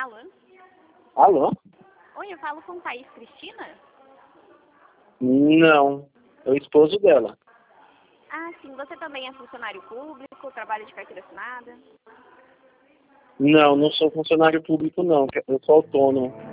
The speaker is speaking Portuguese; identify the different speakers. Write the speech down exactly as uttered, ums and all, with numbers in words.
Speaker 1: Alô?
Speaker 2: Alô?
Speaker 1: Oi, eu falo com Thaís Cristina?
Speaker 2: Não, é o esposo dela.
Speaker 1: Ah, sim. Você também é funcionário público, trabalha de carteira assinada?
Speaker 2: Não, não sou funcionário público não, eu sou autônomo.